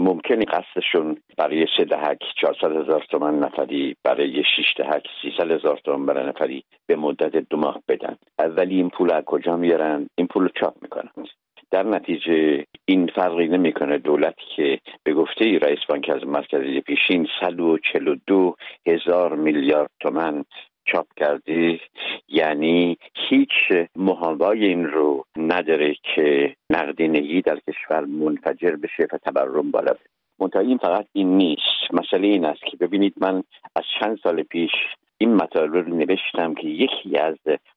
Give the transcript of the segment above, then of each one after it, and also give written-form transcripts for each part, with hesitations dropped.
ممکنه قصدشون برای 3 دهک 400,000 تومان نفری، برای 6 دهک 300,000 تومان برای نفری به مدت 2 ماه بدن. ولی این پول از کجا میارن؟ این پول رو چاپ میکنن. در نتیجه این فرقی نمیکنه دولتی که به گفته رئیس بانک از مرکزی پیشین 142,000 میلیارد تومان چاپ کرده، یعنی هیچ محابای این رو نداره که نقدینگی در کشور منفجر بشه و تورم بالا بره. منتها این فقط این نیست. مسئله این است که ببینید، من از چند سال پیش این مطالب رو نوشتم که یکی از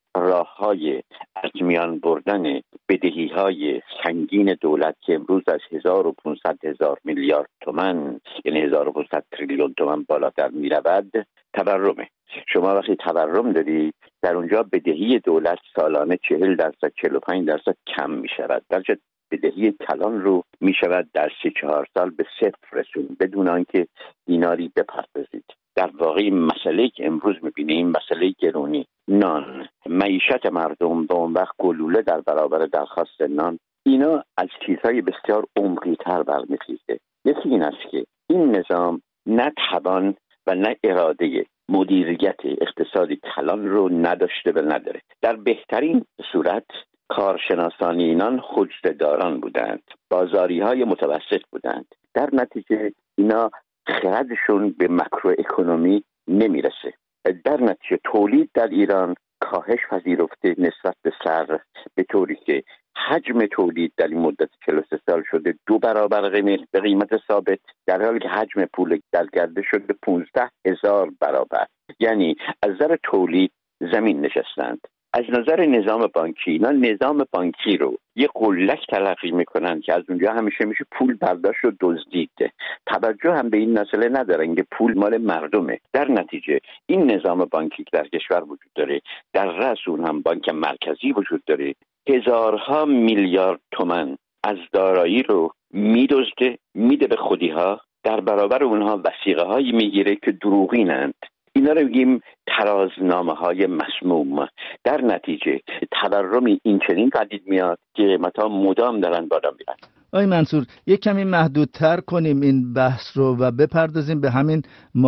راه‌های از میان بردن بدهی‌های سنگین دولت که امروز از 1,500,000 میلیارد تومان یعنی 1,500 تریلیون تومان بالاتر می‌رود تورمه. شما وقتی تورم داری، در اونجا بدهی دولت سالانه 40%، 45% کم می‌شود. درجه بدهی کلان رو می‌شود در 3-4 سال به 0 رسون بدون آنکه دیناری بپردازید. در واقع مسئله که امروز می‌بینیم مسئله گرونی نان، معیشت مردم به اون وقت گلوله در برابر درخواست نان، اینا از چیزهای بسیار عمقی‌تر برمی‌خیزه. یکی این است که این نظام نه توان و نه اراده مدیریت اقتصادی کلان رو نداشته و نداره. در بهترین صورت کارشناسان اینان حجره‌داران بودند، بازاری‌های متوسط بودند. در نتیجه اینا خردشون به ماکرو اکونومی نمیرسه. در نتیجه تولید در ایران کاهش پذیرفته نسبت به سر، به طوری که حجم تولید در این مدت 43 سال شده 2 برابر به قیمت ثابت، در حالی که حجم پول در گردش شده 15,000 برابر. یعنی از نظر تولید زمین نشستند. از نظر نظام بانکی، اینا نظام بانکی رو یه قلک تلقی میکنن که از اونجا همیشه میشه پول برداشت و دزدید. توجه هم به این مسئله ندارن که پول مال مردمه. در نتیجه این نظام بانکی که در کشور وجود داره، در رأس اون هم بانک مرکزی وجود داره، هزارها میلیارد تومان از دارایی رو میدزده، میده به خودی‌ها، در برابر اونها وثیقه هایی میگیره که دروغینند. اینا رو بگیم ترازنامه‌های مسموم. در نتیجه تورمی این چنین پدید میاد که قیمت‌ها مدام دارن بالا میرن. آقای منصور، یک کمی محدودتر کنیم این بحث رو و بپردازیم به همین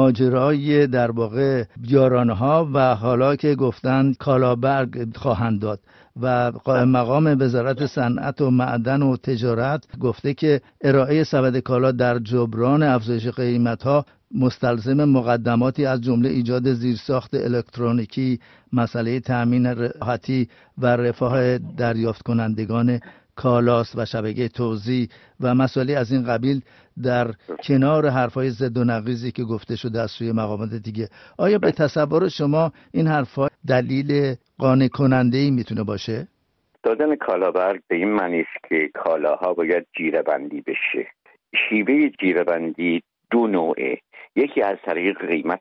ماجرای در واقع یارانه‌ها و حالا که گفتن کالابرگ خواهند داد و قائم مقام وزارت صنعت و معدن و تجارت گفته که ارائه سبد کالا در جبران افزایش قیمت‌ها مستلزم مقدماتی از جمله ایجاد زیرساخت الکترونیکی، مسئله تأمین راحتی و رفاه دریافت کنندگان کالاست و شبکه توزیع و مسائلی از این قبیل در کنار حرفای ضد و نقیضی که گفته شده از سوی مقامات دیگه. آیا به تصور شما این حرفا دلیل قانع کننده‌ای میتونه باشه؟ دادن کالابرگ به این معنی است که کالاها باید جیره‌بندی بشه. شیوه جیره‌بندی 2 نوعه، یکی از طریق قیمت،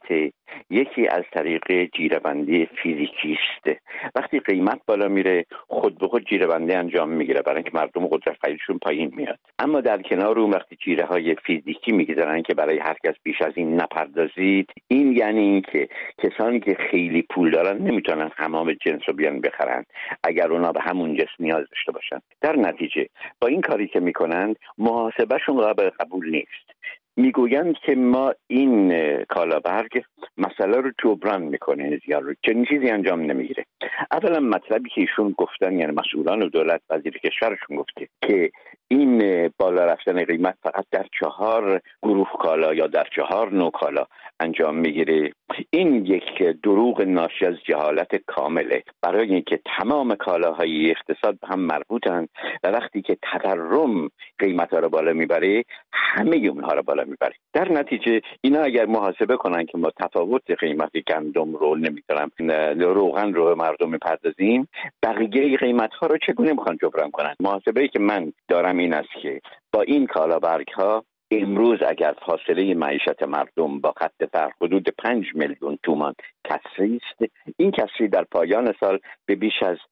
یکی از طریق جیره‌بندی فیزیکی است. وقتی قیمت بالا میره خود به خود جیره‌بندی انجام میگیره، برای اینکه مردم قدرت خریدشون پایین میاد. اما در کنار اون وقتی جیره‌های فیزیکی میگذارن که برای هر کس بیش از این نپردازید، این یعنی این که کسانی که خیلی پول دارن نمیتونن تمام جنس رو بیان بخرن اگر اونا به همون جنس نیاز داشته باشن. در نتیجه با این کاری که میکنن محاسبهشون قابل قبول نیست. میگویند که ما این کالابرگ مسئله رو جبران میکنه، یا چنین چیزی انجام نمیگیره. اولا مطلبی که ایشون گفتن، یعنی مسئولان و دولت وزیر کشورشون گفته که این بالا رفتن قیمت فقط در 4 گروه کالا یا در 4 نوع کالا انجام میگیره، این یک دروغ ناشی از جهالت کامله. برای اینکه تمام کالاهای اقتصاد به هم مربوطن و وقتی که تورم قیمت‌ها رو بالا میبره همه اونها رو بالا میبره. در نتیجه اینا اگر محاسبه کنن که ما تفاوت قیمت گندم رو نمی‌دونم روغن رو مردم میپردازیم، بقیه قیمت‌ها رو چگونه میخوان جبران کنن؟ محاسبه‌ای که من دارم این است که با این کالابرگ‌ها امروز اگر فاصله معیشت مردم با خط فقر حدود 5 میلیون تومان کسری است، این کسری در پایان سال به بیش از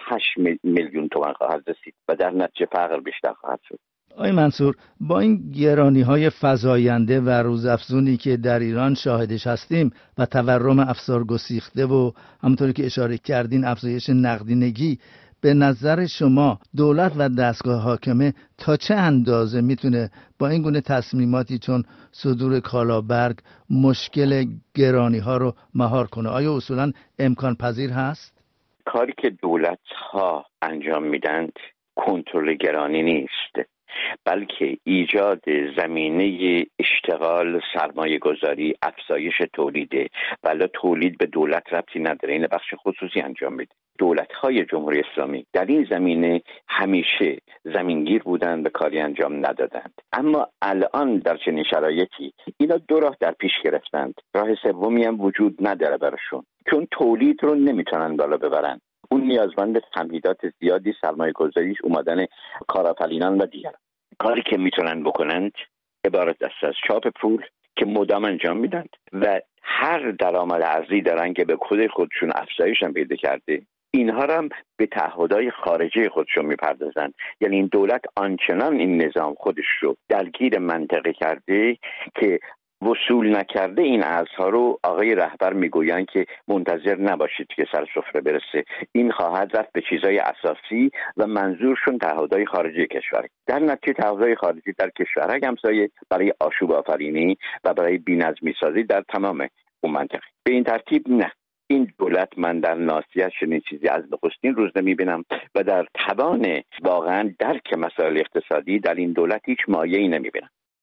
7-8 میلیون تومان خواهد رسید و در نتیجه فقر بیشتر خواهد شد. آقای منصور، با این گرانی‌های فزاینده و روزافزونی که در ایران شاهدش هستیم و تورم افسار گسیخته و همونطوری که اشاره کردین افزایش نقدینگی، به نظر شما دولت و دستگاه حاکمه تا چه اندازه میتونه با این گونه تصمیماتی چون صدور کالابرگ مشکل گرانی ها رو مهار کنه؟ آیا اصولا امکان پذیر هست؟ کاری که دولت ها انجام میدند کنترل گرانی نیست، بلکه ایجاد زمینه اشتغال، سرمایه گذاری، افزایش تولیده. ولی تولید به دولت ربطی نداره، این بخش خصوصی انجام میده. دولت‌های جمهوری اسلامی در این زمینه همیشه زمینگیر بودند، به کاری انجام ندادند. اما الان در چنین شرایطی اینا دو راه در پیش گرفتند، راه سومی هم وجود نداره براشون، چون تولید رو نمیتونن بالا ببرن. اون نیازمند تمهیدات زیادی، سرمایه گذاریش، اومدن کارآفرینان و دیگر. کاری که میتونن بکنند عبارت است از چاپ پول که مدام انجام میدند و هر درآمد ارزی دارن که به خودشون افزایش هم پیدا کرده، اینها هم به تعهدات خارجی خودشون میپردازند. یعنی این دولت آنچنان این نظام خودش رو درگیر منطقه کرده که وصول نکرده این ارزها رو آقای رهبر میگویند که منتظر نباشید که سر سفره برسه، این خواهد رفت به چیزای اساسی و منظورشون تعهدات خارجی کشور. در نتیجه تعهدات خارجی در کشورهای همسایه برای آشوب آفرینی و برای بی‌نظمی سازی در تمام اون منطقه. به این ترتیب نه، این دولت من در ناصیت چنین چیزی از نخستین روز نمیبینم و در توان واقعا درک مسائل اقتصادی در این دولت هیچ مایه‌ای نمیبینم.